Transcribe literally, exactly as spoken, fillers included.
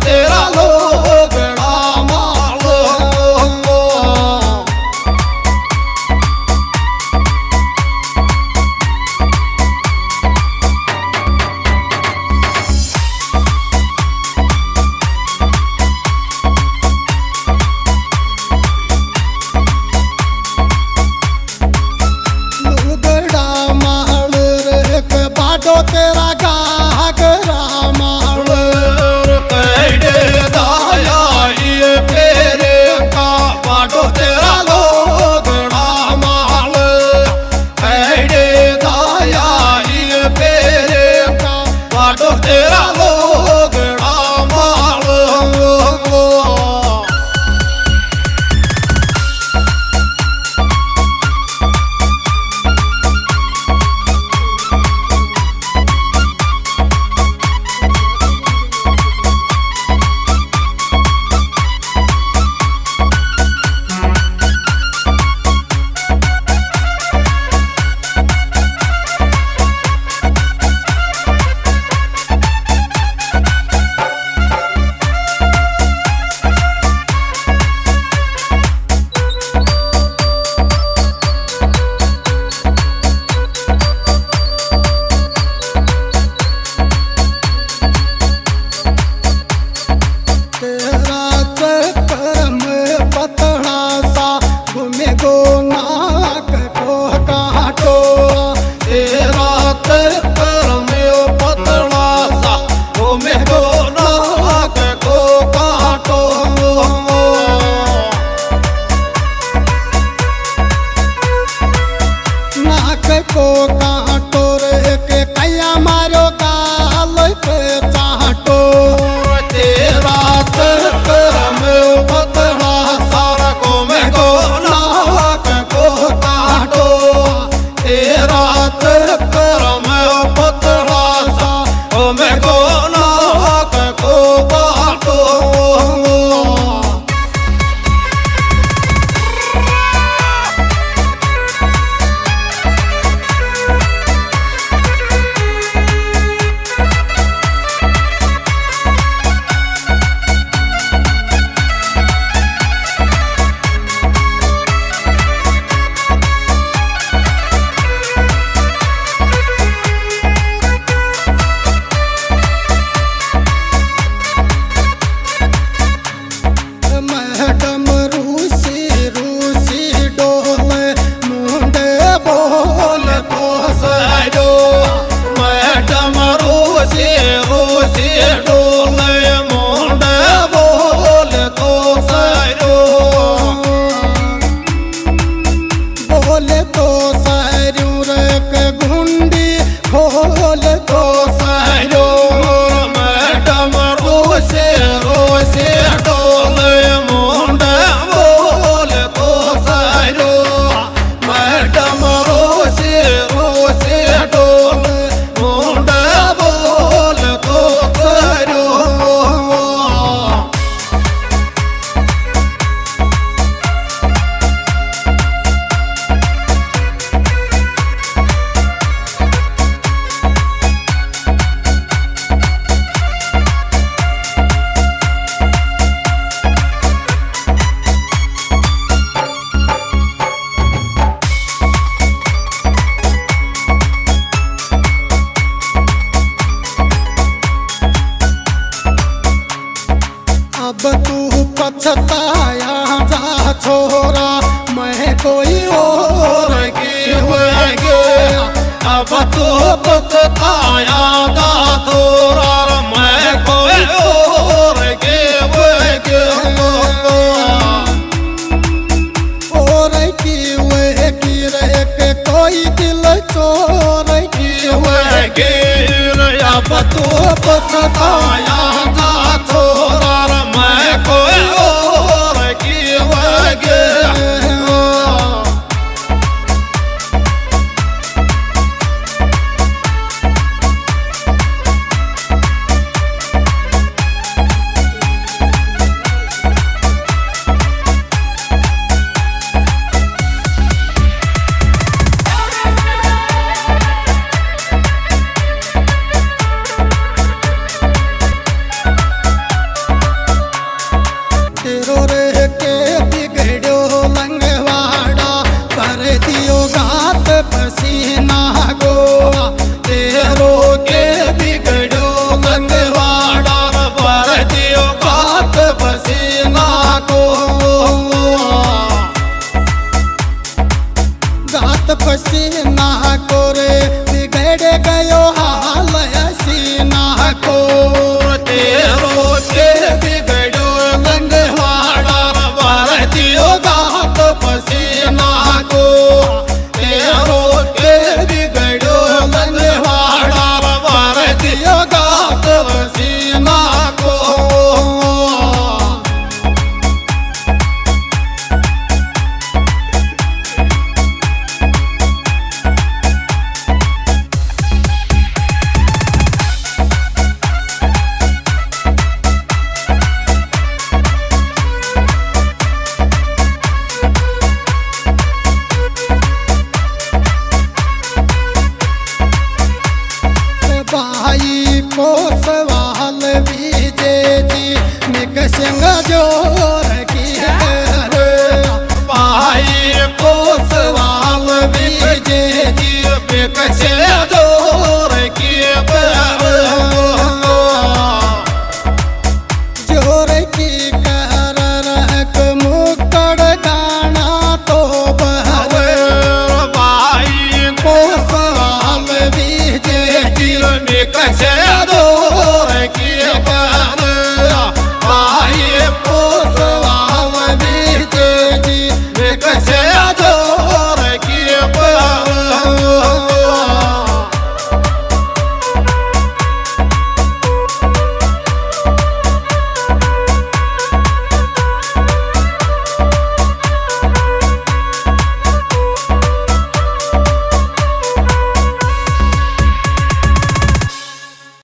तेरा लोगड़ा माल। लोगड़ा माल रे के बाडो तेरा घाघरा माल। कैडे दाया ये फेरे का बाडो तेरा लोगड़ा माल। कैडे दाया ये फेरे का बाडो तेरा लोगड़ा माल। तेरा चक्कर में पतला सा घूमे गो नाक को काटो। तेरा चक्कर में पतला सा घूमे गो नाक को काटो। नाक को काटो रे के कैया मारो गाल पे चाटो। तेरा चक्कर में पतला सा घूमे गो नाक को काटो। तेरा चक्कर में पतला सा घूमे गो नाक को काटो। मैडम रूसी रूसी डोले मुंडे बोल तो साइडो मैडम रोसी रोसी डोले मुंडे बोल तो साइडो। बोले तो सारू रे के गुंडी खोल तो साइडो मैडम रोसी रोसी डोले मुंडे बोल तो साइडो। मैडम रोसी रोसी डोले मुंडे बोल तो साइडो। अब तू पछताया जा छोरा मैं कोई और की होएगे अब तो पछताया दा थोड़ा मैं कोई और के होएगे। और की वे की रे के कोई दिल चोर की होएगे अब तो पछताया दा थोड़ा मैं कोई और की होएगे। सीना को रे बिगड़ गयो हाल सीना को तेरो के बिगड़ो लंगवाड़ा भारतीयो गात पसीना को तेरो के बिगड़ो लंगवाड़ा भारतीयो गात पसीना को भाई को सवाल बीजे जी निक सिंह जोर की भाई को सवाल बीजे जी पे कचे